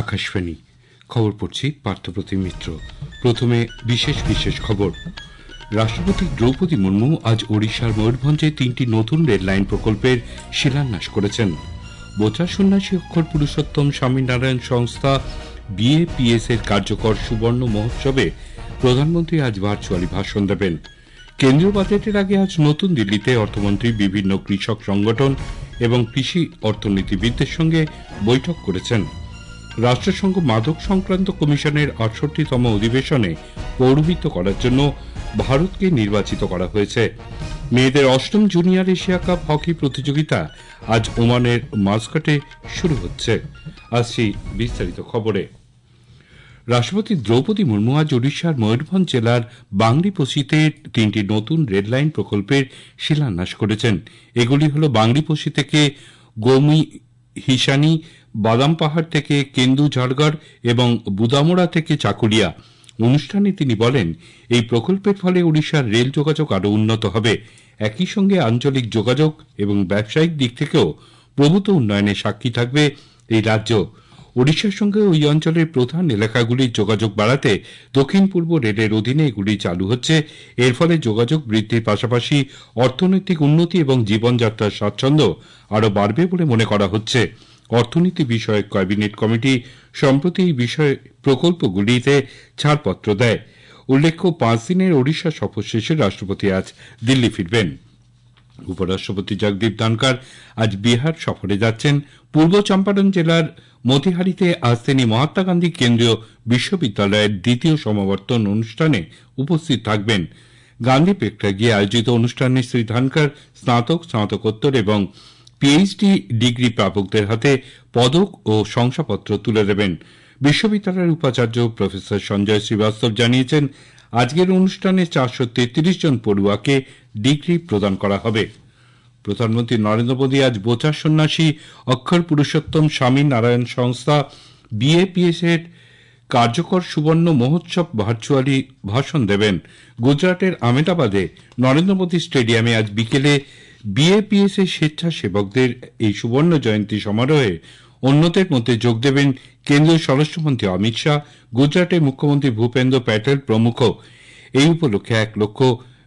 আকাশবাণী খবর পড়ছি পার্থপ্রতিম মিত্র। প্রথমে বিশেষ বিশেষ খবর। রাষ্ট্রপতি দ্রৌপদী মুর্মু আজ ওড়িশার ময়ূরভঞ্জে 3টি নতুন রেল লাইন প্রকল্পের শিলান্যাস করেছেন। বোচা সন্ন্যাসী অক্ষর পুরুষোত্তম স্বামীনারায়ণ সংস্থা BAPS এর কার্যকর সুবর্ণ মহোৎসবে প্রধানমন্ত্রী আজ ভার্চুয়ালি ভাষণ দেবেন। কেন্দ্রীয় বাজেটের আগে আজ নতুন দিল্লিতে অর্থমন্ত্রী বিভিন্ন কৃষক সংগঠন এবং কৃষি অর্থনীতিবিদদের সঙ্গে বৈঠক করেছেন। রাষ্ট্রসংঘ মাদক সংক্রান্ত কমিশনের ৬৮তম অধিবেশনে পৌরোহিত্য করার জন্য ভারতকে নির্বাচিত করা হয়েছে। মেয়েদের ৮ম জুনিয়র এশিয়া কাপ হকি প্রতিযোগিতা আজ ওমানের মাস্কাটে শুরু হচ্ছে। আসছি বিস্তারিত খবরে। রাষ্ট্রপতি দ্রৌপদী মুর্মু আজ ওড়িশার ময়ূরভঞ্জ জেলার বাংরিপোষিতে 3টি নতুন রেল লাইন প্রকল্পের শিলান্যাস করেছেন। এগুলি হল বাংরিপোষি থেকে গৌমি হিসানি, বাদাম পাহাড় থেকে কেন্দু ঝাড়গড় এবং বুদামোড়া থেকে চাকুলিয়া। অনুষ্ঠানে তিনি বলেন, এই প্রকল্পের ফলে ওড়িশার রেল যোগাযোগ আরও উন্নত হবে। একই সঙ্গে আঞ্চলিক যোগাযোগ এবং ব্যবসায়িক দিক থেকেও প্রভূত উন্নয়নে সাক্ষী থাকবে এই রাজ্য। ওড়িশার সঙ্গে ওই অঞ্চলের প্রধান এলাকাগুলির যোগাযোগ বাড়াতে দক্ষিণ পূর্ব রেলের অধীনে এগুলি চালু হচ্ছে। এর ফলে যোগাযোগ বৃদ্ধির পাশাপাশি অর্থনৈতিক উন্নতি এবং জীবনযাত্রার স্বাচ্ছন্দ্য আরও বাড়বে বলে মনে করা হচ্ছে। অর্থনীতি বিষয়ক ক্যাবিনেট কমিটি সম্প্রতি এই বিষয়ে প্রকল্পগুলিতে ছাড়পত্র দেয়। উল্লেখ্য, 5 দিনের ওড়িশা সফর শেষে রাষ্ট্রপতি আজ দিল্লি ফিরবেন। উপরাষ্ট্রপতি জগদীপ ধনখড় আজ বিহার সফরে যাচ্ছেন। পূর্ব চম্পারণ জেলার মতিহারিতে আজ তিনি মহাত্মা গান্ধী কেন্দ্রীয় বিশ্ববিদ্যালয়ের 2য় সমাবর্তন অনুষ্ঠানে উপস্থিত থাকবেন। গান্ধী প্রেক্ষাগৃহে আয়োজিত অনুষ্ঠানে শ্রী ধনখড় স্নাতক, স্নাতকোত্তর এবং PhD ডিগ্রি প্রাপকদের হাতে পদক ও শংসাপত্র তুলে দেবেন। বিশ্ববিদ্যালয়ের উপাচার্য প্রফেসর সঞ্জয় শ্রীবাস্তব জানিয়েছেন, আজকের অনুষ্ঠানে 433 জন পড়ুয়াকে ডিগ্রি প্রদান করা হবে। প্রধানমন্ত্রী নরেন্দ্র মোদী আজ বোচা সন্ন্যাসী অক্ষর পুরুষোত্তম স্বামীনারায়ণ সংস্থা BAPS এর কার্যকর সুবর্ণ মহোৎসব ভার্চুয়ালি ভাষণ দেবেন। গুজরাটের আহমেদাবাদে নরেন্দ্র মোদী স্টেডিয়ামে আজ বিকেলে BAPS এর স্বেচ্ছাসেবকদের এই সুবর্ণ জয়ন্তী সমারোহে অন্যদের মধ্যে যোগ দেবেন কেন্দ্রীয় স্বরাষ্ট্রমন্ত্রী অমিত শাহ, গুজরাটের মুখ্যমন্ত্রী ভূপেন্দ্র প্যাটেল প্রমুখ। এই উপলক্ষে 1 লক্ষ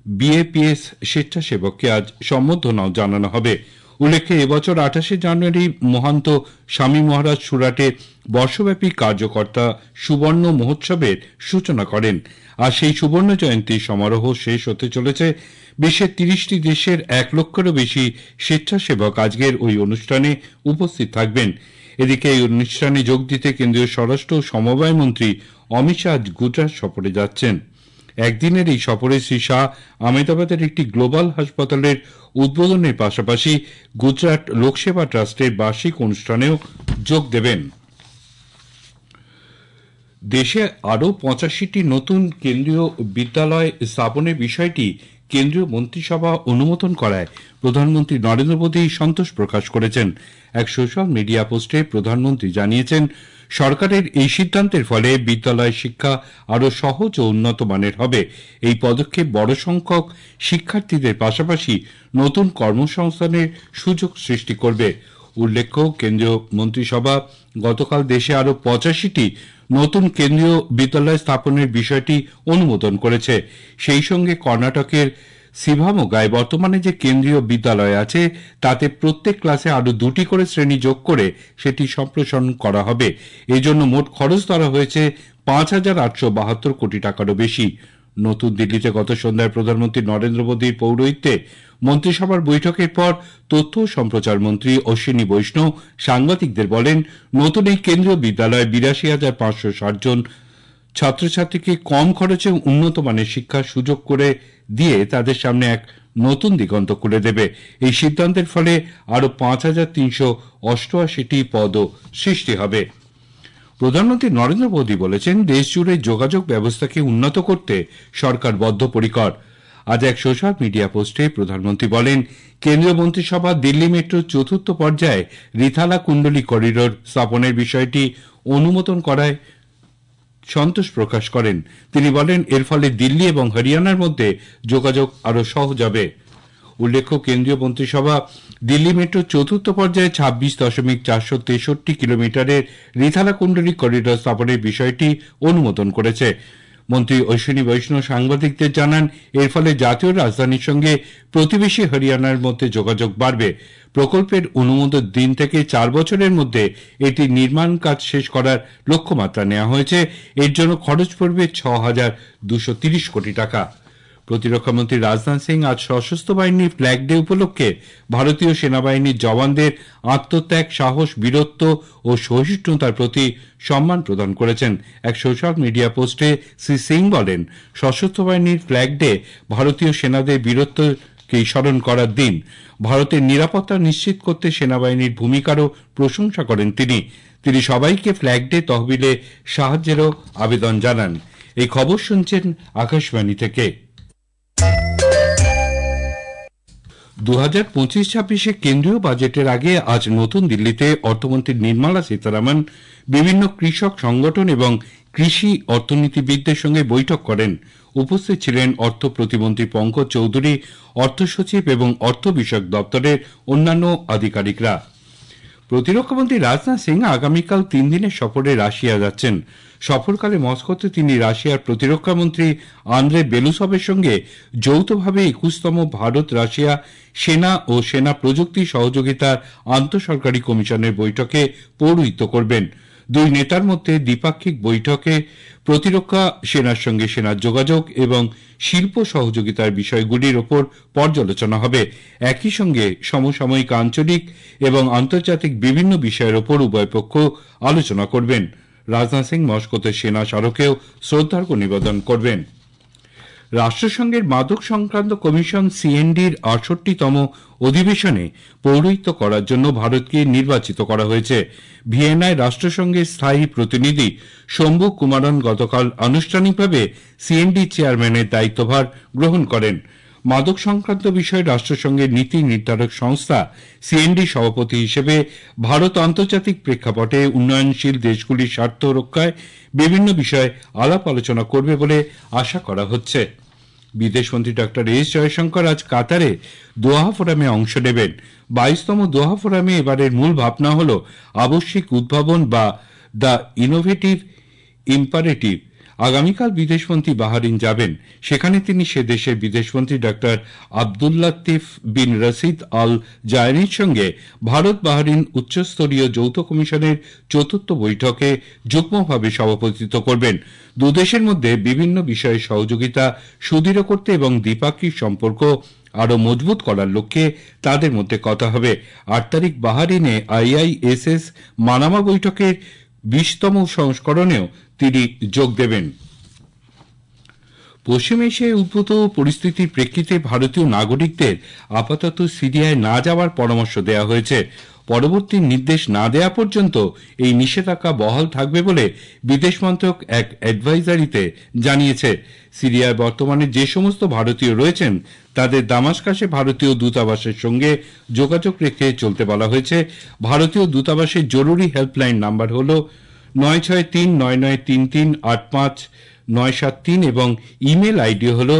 BAPS স্বেচ্ছাসেবককে আজ সম্বর্ধনাও জানানো হবে। উল্লেখ্য, এবছর 28শে জানুয়ারি মহান্ত স্বামী মহারাজ সুরাটে বর্ষব্যাপী কার্যকর্তা সুবর্ণ মহোৎসবের সূচনা করেন। আর সেই সুবর্ণ জয়ন্তী সমারোহ শেষ হতে চলেছে। বিশ্বের 30টি দেশের 1 লক্ষেরও বেশি স্বেচ্ছাসেবক আজকের ওই অনুষ্ঠানে উপস্থিত থাকবেন। এদিকে এই অনুষ্ঠানে যোগ দিতে কেন্দ্রীয় স্বরাষ্ট্র ও সমবায় মন্ত্রী অমিত শাহ আজ গুজরাট সফরে যাচ্ছেন। একদিনের এই সফরে শ্রী শাহ আহমেদাবাদের একটি গ্লোবাল হাসপাতালের উদ্বোধনের পাশাপাশি গুজরাট লোকসেবা ট্রাস্টের বার্ষিক অনুষ্ঠানেও যোগ দেবেন। দেশে আরও 85টি নতুন কেন্দ্রীয় বিদ্যালয় স্থাপনের বিষয়টি কেন্দ্রীয় মন্ত্রিসভা অনুমোদন করায় প্রধানমন্ত্রী নরেন্দ্র মোদী সন্তোষ প্রকাশ করেছেন। এক সোশ্যাল মিডিয়া পোস্টে প্রধানমন্ত্রী জানিয়েছেন, সরকারের এই সিদ্ধান্তের ফলে বিদ্যালয় শিক্ষা আরও সহজ ও উন্নত মানের হবে। এই পদক্ষেপ বড় সংখ্যক শিক্ষার্থীদের পাশাপাশি নতুন কর্মসংস্থানের সুযোগ সৃষ্টি করবে। উল্লেখ্য, কেন্দ্রীয় মন্ত্রিসভা গতকাল দেশে আরও 85টি নতুন কেন্দ্রীয় বিদ্যালয় স্থাপনের বিষয়টি অনুমোদন করেছে। সেই সঙ্গে কর্ণাটকের শিভামোগায় বর্তমানে যে কেন্দ্রীয় বিদ্যালয় আছে তাতে প্রত্যেক ক্লাসে আরও 2টি করে শ্রেণী যোগ করে সেটি সম্প্রসারণ করা হবে। এজন্য মোট খরচ ধরা হয়েছে 5,872 কোটি টাকারও বেশি। নতুন দিল্লিতে গত সন্ধ্যায় প্রধানমন্ত্রী নরেন্দ্র মোদীর পৌরোহিত্যে মন্ত্রিসভার বৈঠকের পর তথ্য ও সম্প্রচার মন্ত্রী অশ্বিনী বৈষ্ণব সাংবাদিকদের বলেন, নতুন এই কেন্দ্রীয় বিদ্যালয়ে 82,560 জন ছাত্রছাত্রীকে কম খরচে উন্নত মানের শিক্ষার সুযোগ করে দিয়ে তাদের সামনে এক নতুন দিগন্ত খুলে দেবে। এই সিদ্ধান্তের ফলে আরও 5,388টি পদও সৃষ্টি হবে। প্রধানমন্ত্রী নরেন্দ্র মোদী বলেছেন, দেশ জুড়ে যোগাযোগ ব্যবস্থাকে উন্নত করতে সরকার বদ্ধপরিকর। আজ এক সোশ্যাল মিডিয়া পোস্টে প্রধানমন্ত্রী বলেন, কেন্দ্রীয় মন্ত্রিসভা দিল্লি মেট্রোর 4র্থ পর্যায়ে রিথালা কুণ্ডলী করিডোর স্থাপনের বিষয়টি অনুমোদন করায় সন্তোষ প্রকাশ করেন। তিনি বলেন, এর ফলে দিল্লি এবং হরিয়ানার মধ্যে যোগাযোগ আরও সহজ হবে। উল্লেখ্য, কেন্দ্রীয় মন্ত্রিসভা দিল্লি মেট্রো চতুর্থ পর্যায়ে 26.463 কিলোমিটারের রিথালাকুণ্ডলী করিডর স্থাপনের বিষয়টি অনুমোদন করেছে। মন্ত্রী অশ্বিনী বৈষ্ণব সাংবাদিকদের জানান, এর ফলে জাতীয় রাজধানীর সঙ্গে প্রতিবেশী হরিয়ানার মধ্যে যোগাযোগ বাড়বে। প্রকল্পের অনুমোদন দিন থেকে 4 বছরের মধ্যে এটি নির্মাণ কাজ শেষ করার লক্ষ্যমাত্রা নেওয়া হয়েছে। এর জন্য খরচ পড়বে 6,230 কোটি টাকা। প্রতিরক্ষামন্ত্রী রাজনাথ সিং আজ সশস্ত্র বাহিনীর ফ্ল্যাগ ডে উপলক্ষে ভারতীয় সেনাবাহিনীর জওয়ানদের আত্মত্যাগ, সাহস, বীরত্ব ও সহিষ্ণুতার প্রতি সম্মান প্রদান করেছেন। এক সোশ্যাল মিডিয়া পোস্টে শ্রী সিং বলেন, সশস্ত্র বাহিনীর ফ্ল্যাগ ডে ভারতীয় সেনাদের বীরত্বকে স্মরণ করার দিন। ভারতের নিরাপত্তা নিশ্চিত করতে সেনাবাহিনীর ভূমিকারও প্রশংসা করেন তিনি সবাইকে ফ্ল্যাগ ডে তহবিলে সাহায্যেরও আবেদন জানান। এই খবর শুনছেন আকাশবাণী থেকে। 2025-26 কেন্দ্রীয় বাজেটের আগে আজ নতুন দিল্লিতে অর্থমন্ত্রী নির্মলা সীতারামন বিভিন্ন কৃষক সংগঠন এবং কৃষি অর্থনীতিবিদদের সঙ্গে বৈঠক করেন। উপস্থিত ছিলেন অর্থ প্রতিমন্ত্রী পঙ্কজ চৌধুরী, অর্থ সচিব এবং অর্থ বিষয়ক দপ্তরের অন্যান্য আধিকারিকরা। প্রতিরক্ষামন্ত্রী রাজনাথ সিং আগামীকাল 3 দিনের সফরে রাশিয়া যাচ্ছেন। সফরকালে মস্কোতে তিনি রাশিয়ার প্রতিরক্ষামন্ত্রী আন্দ্রে বেলুসভের সঙ্গে যৌথভাবে 21তম ভারত রাশিয়া সেনা ও সেনা প্রযুক্তি সহযোগিতার আন্তঃসরকারি কমিশনের বৈঠকে পৌরোহিত্য করবেন। দুই নেতার মধ্যে দ্বিপাক্ষিক বৈঠকে প্রতিরক্ষা, সেনার সঙ্গে সেনার যোগাযোগ এবং শিল্প সহযোগিতার বিষয়গুলির ওপর পর্যালোচনা হবে। একই সঙ্গে সমসাময়িক আঞ্চলিক এবং আন্তর্জাতিক বিভিন্ন বিষয়ের ওপর উভয় পক্ষ আলোচনা করবেন। রাজনাথ সিং মস্কোতে সেনা স্মারকেও শ্রদ্ধার্ঘ্য নিবেদন করবেন। রাষ্ট্রসংঘের মাদক সংক্রান্ত কমিশন সিএনডির 68তম অধিবেশনে পৌরোহিত্য করার জন্য ভারতকে নির্বাচিত করা হয়েছে। ভিয়েনায় রাষ্ট্রসংঘের স্থায়ী প্রতিনিধি শম্ভু কুমারন গতকাল আনুষ্ঠানিকভাবে সিএনডি চেয়ারম্যানের দায়িত্বভার গ্রহণ করেন। মাদক সংক্রান্ত বিষয়ে রাষ্ট্রসংঘের নীতি নির্ধারক সংস্থা সিএনডি সভাপতি হিসেবে ভারত আন্তর্জাতিক প্রেক্ষাপটে উন্নয়নশীল দেশগুলির স্বার্থ রক্ষায় বিভিন্ন বিষয়ে আলাপ আলোচনা করবে বলে আশা করা হচ্ছে। বিদেশমন্ত্রী ডক্টর এস জয়শঙ্কর আজ কাতারে দোহা ফোরামে অংশ নেবেন। 22তম দোহা ফোরামে এবারের মূল ভাবনা হল আবশ্যিক উদ্ভাবন বা দ্য ইনোভেটিভ ইম্পারেটিভ। আগামীকাল বিদেশমন্ত্রী বাহরিন যাবেন। সেখানে তিনি সে দেশের বিদেশমন্ত্রী ডক্টর আব্দুল্লাতিফ বিন রশিদ আল জায়নির সঙ্গে ভারত বাহরিন উচ্চস্তরীয় যৌথ কমিশনের 4র্থ বৈঠকে যুগ্মভাবে সভাপতিত্ব করবেন। দুদেশের মধ্যে বিভিন্ন বিষয়ে সহযোগিতা সুদৃঢ় করতে এবং দ্বিপাক্ষিক সম্পর্ক আরও মজবুত করার লক্ষ্যে তাদের মধ্যে কথা হবে। 8 তারিখ বাহরিনে আইআইএসএস মানামা বৈঠকের 20তম সংস্করণেও তিনি যোগ দেবেন। পশ্চিম এশিয়ায় উদ্ভূত পরিস্থিতির প্রেক্ষিতে ভারতীয় নাগরিকদের আপাতত সিরিয়ায় না যাওয়ার পরামর্শ দেওয়া হয়েছে। পরবর্তী নির্দেশ না দেওয়া পর্যন্ত এই নিষেধাজ্ঞা বহাল থাকবে বলে বিদেশ মন্ত্রক এক অ্যাডভাইজারিতে জানিয়েছে। সিরিয়ায় বর্তমানে যে সমস্ত ভারতীয় রয়েছেন তাদের দামাস্কাসে ভারতীয় দূতাবাসের সঙ্গে যোগাযোগ রেখে চলতে বলা হয়েছে। ভারতীয় দূতাবাসের জরুরি হেল্পলাইন নাম্বার হল 9639338593 এবং ইমেল আইডি হল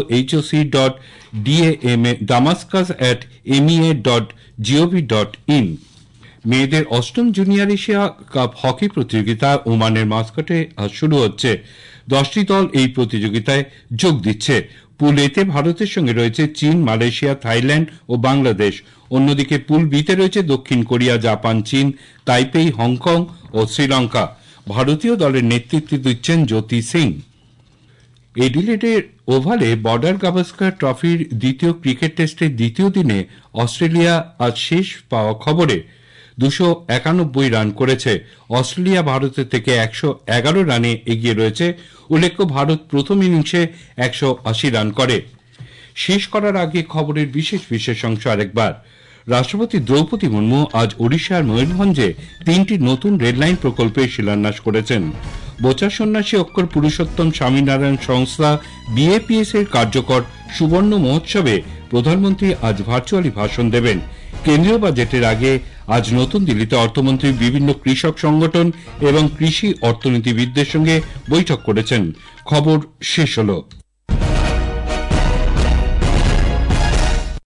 hoc.damascus@mea.gov.in। মেয়েদের 8ম জুনিয়র এশিয়া কাপ হকি প্রতিযোগিতা ওমানের মাস্কটে আজ শুরু হচ্ছে। 10টি দল এই প্রতিযোগিতায় যোগ দিচ্ছে। পুল এতে ভারতের সঙ্গে রয়েছে চীন, মালয়েশিয়া, থাইল্যান্ড ও বাংলাদেশ। অন্যদিকে পুল বিতে রয়েছে দক্ষিণ কোরিয়া, জাপান, চীন, তাইপেই, হংকং ও শ্রীলঙ্কা। ভারতীয় দলের নেতৃত্ব দিচ্ছেন জ্যোতি সিং। এডিলেডের ওভালে বর্ডার গাভাস্কার ট্রফির দ্বিতীয় ক্রিকেট টেস্টের দ্বিতীয় দিনে অস্ট্রেলিয়া আজ শেষ পাওয়া খবরে 291 রান করেছে। অস্ট্রেলিয়া ভারতের থেকে 111 রানে এগিয়ে রয়েছে। উল্লেখ্য, ভারত প্রথম ইনিংসে 180 রান করে। শেষ করার আগে খবরের বিশেষ অংশ আরেকবার। রাষ্ট্রপতি দ্রৌপদী মুর্মু আজ ওড়িশার ময়ূরভঞ্জে 3টি নতুন রেললাইন প্রকল্পের শিলান্যাস করেছেন। বোচা সন্ন্যাসী অক্ষর পুরুষোত্তম স্বামীনারায়ণ সংস্থা বিএপিএস এর কার্যকর সুবর্ণ মহোৎসবে প্রধানমন্ত্রী আজ ভার্চুয়ালি ভাষণ দেবেন। কেন্দ্রীয় বাজেটের আগে আজ নতুন দিল্লিতে অর্থমন্ত্রী বিভিন্ন কৃষক সংগঠন এবং কৃষি অর্থনীতিবিদদের সঙ্গে বৈঠক করেছেন। খবর শেষ হল।